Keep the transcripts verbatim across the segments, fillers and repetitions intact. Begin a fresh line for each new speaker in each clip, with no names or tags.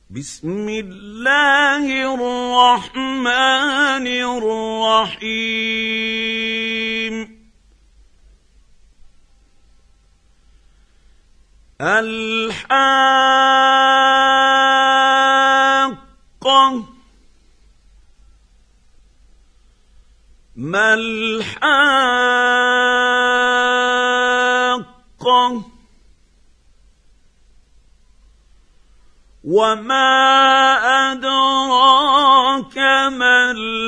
بسم الله الرحمن الرحيم الحاقة ما الحاقة وما أدراك ما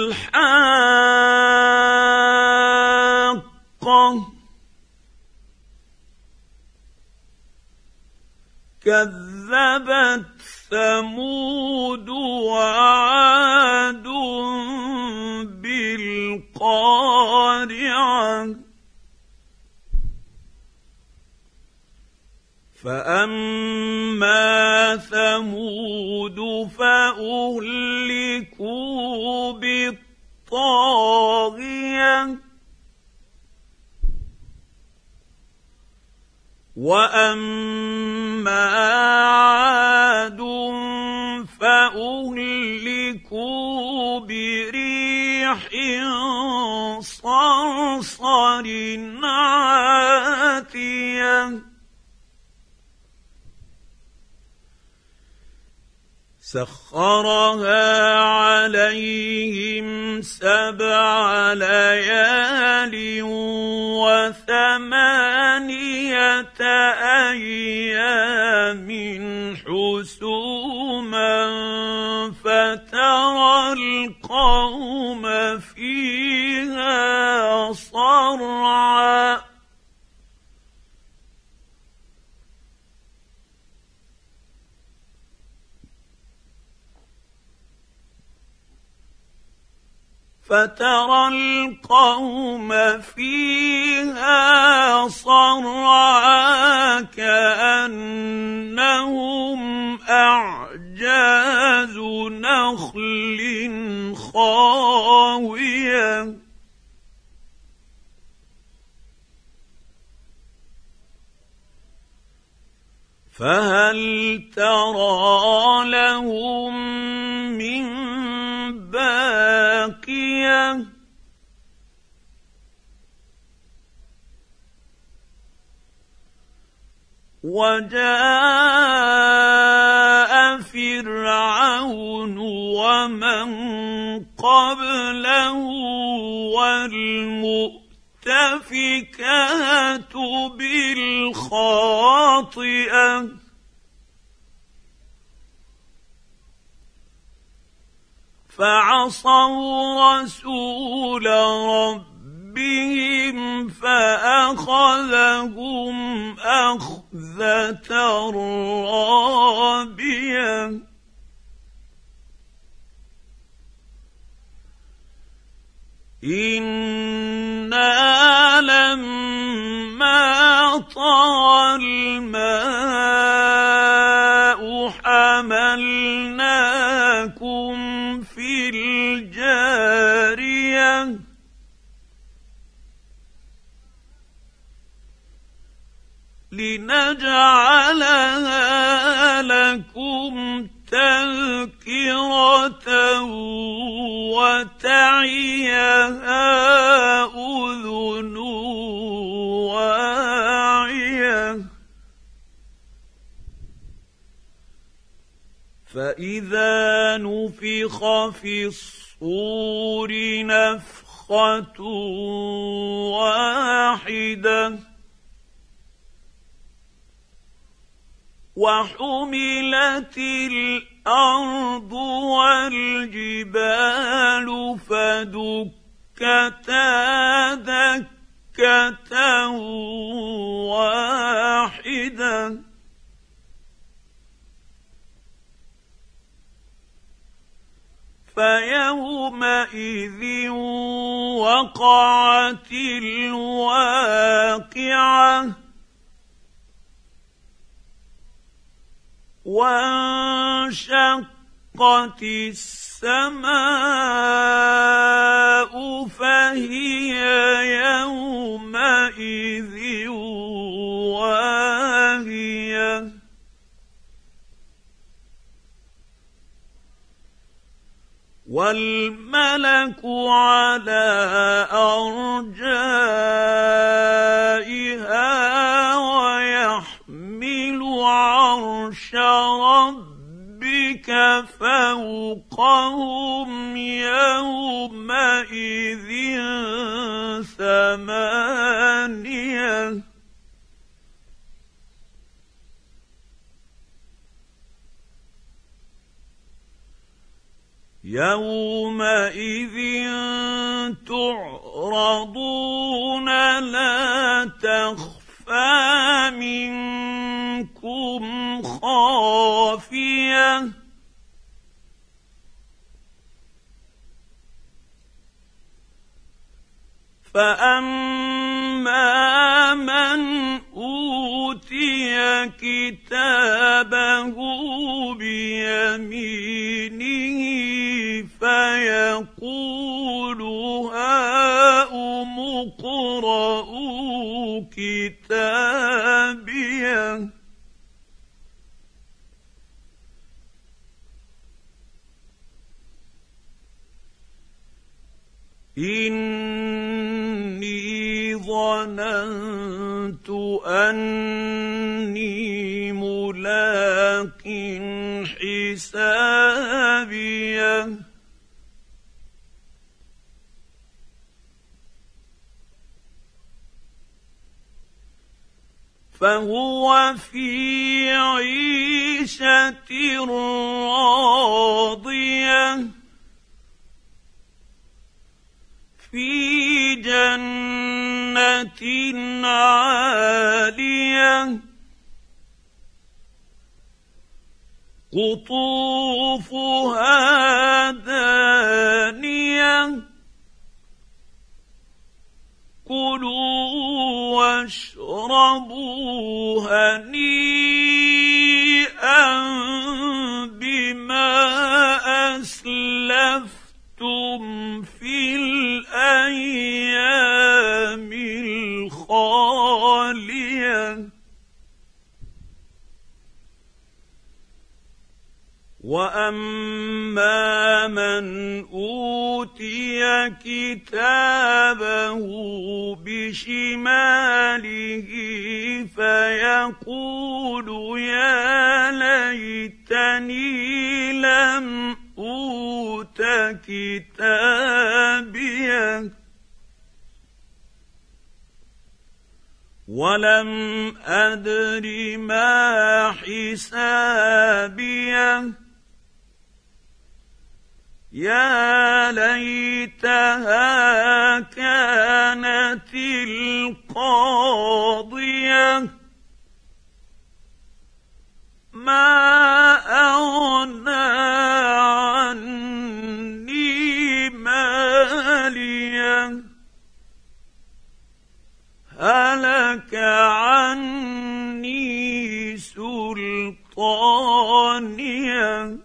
الحاقة كذبت ثمود وعاد بالقارعة فأما ثمود فأهلكوا بالطاغية وأما عاد فأهلكوا بريح صرصر عاتية سخرها عليهم سبع ليال وثمانية أيام حسوما فترى القوم فيها صرعا فترى القوم فيها صرعا كأنهم أعجاز نخل خاوية فهل ترى لهم من باقية وجاء فرعون ومن قبله والمؤتفكات بالخاطئة فعصوا رسول ربهم فأخذهم أخذة رابية إنا لما طغى الماء حملناكم في الجارية لنجعلها لكم تذكرة وتعيها أذن واعية فإذا نفخ في الصور نفخة واحدة وحملت الأرض والجبال فدكتا دكة واحدة فيومئذ وقعت الواقعة وانشقت السماء فهي يومئذ واهية والملك على أرجائها ويحمل عرش ربك فوقهم يومئذ ثمانية يومئذ تعرضون لا تخفى منكم خافية فأما من أوتي كتابه بيمينه فيقول هاؤم اقرءوا كتابيه إني ظننت أني ملاق حسابيه فهو في عيشة راضية في جنة عالية قطوفها دانية كلوا واشربوا هنيئا بما أسلفتم في الأيام الخالية وأما من أوتي كتابه بشماله فيقول يا ليتني لم أوت كتابيه ولم أدر ما حسابيه يا ليتها كانت القاضية ما أغنى عني ماليه هلك عني سلطانيه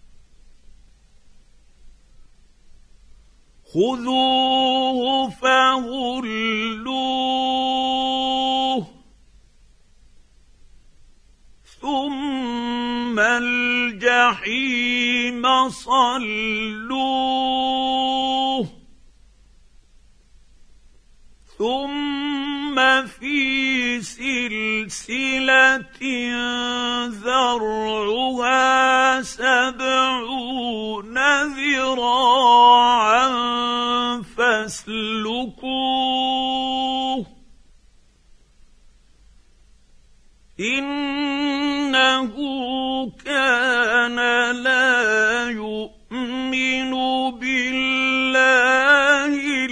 خذوه فغلوه ثم الجحيم صلوه ثم في سلسلة ذرعها سبعون ذراعا فاسلكوه إنه كان لا يؤمن بالله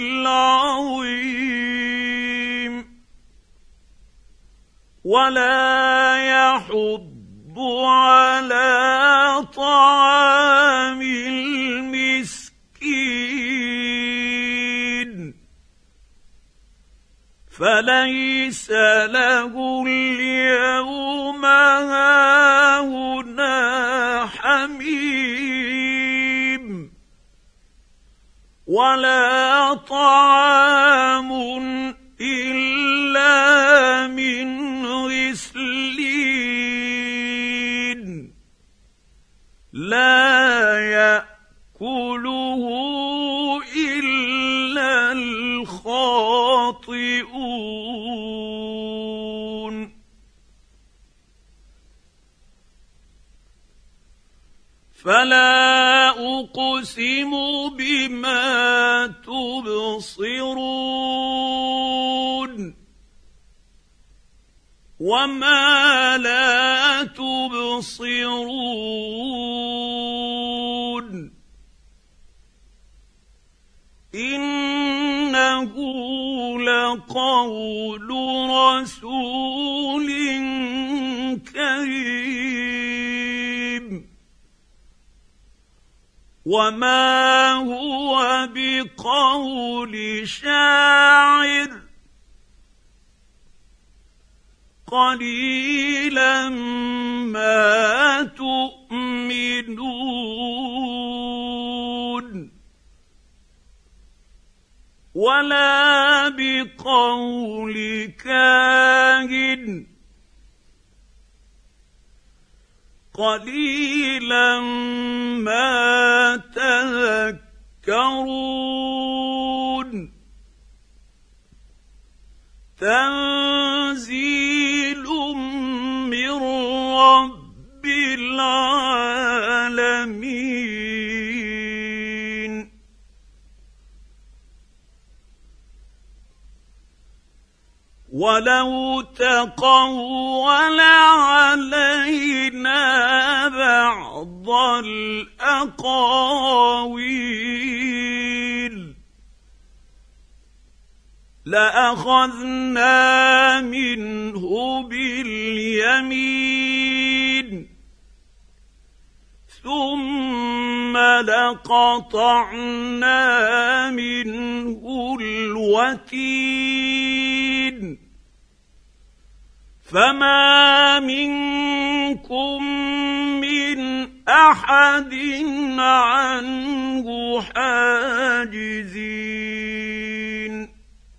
العظيم ولا يحض على طعام المسكين فليس له اليوم هاهنا حميم ولا طعام إلا من غسلين لا إلا الخاطئون فلا أقسم بما تبصرون وما لا تبصرون إنه لقول رسول كريم وما هو بقول شاعر قليلا ما تؤمنون ولا بقول كاهن قليلا ما تذكرون تنزيل من رب العالمين ولو تقول علينا بعض الأقاويل لأخذنا منه باليمين ثم لقطعنا منه الوتين فما منكم من أحد عنه حاجزين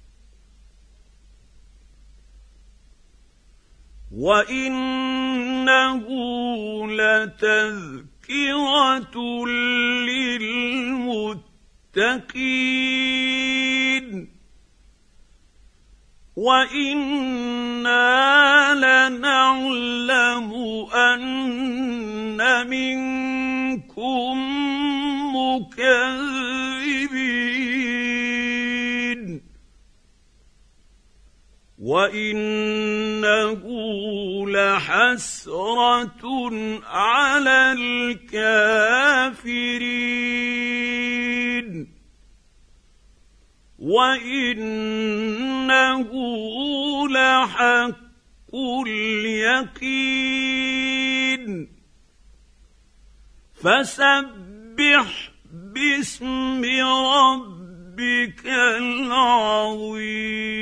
وإنه لتذكرة للمتقين وإنا لنعلم أن منكم مكذبين وإنه لحسرة على الكافرين وإنه لحق اليقين فسبح باسم ربك العظيم.